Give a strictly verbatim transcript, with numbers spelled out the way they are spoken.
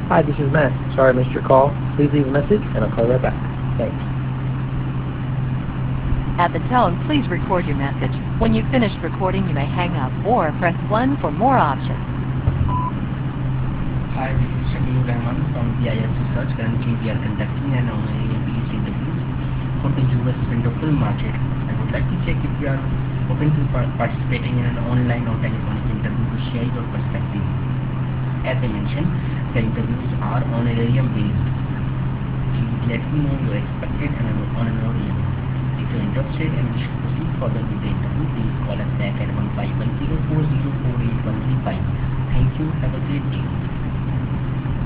Hi, this is Matt. Sorry I missed your call. Please leave a message and I'll call you right back. Thanks. At the tone, please record your message. When you've finished recording, you may hang up or press one for more options. Hi, this is Shakil Rahman from P I S Research. Currently, we are conducting an online based interviews for the U S window film market. I would like to check if you are open to par- participating in an online or telephonic interview to share your perspective. As I mentioned, the interviews are honorarium based. Please let me know your expected and honorarium. If you're interested and wish to proceed further with the interview, please call us back at one five one zero four zero four eight one three five. Thank you. Have a great day.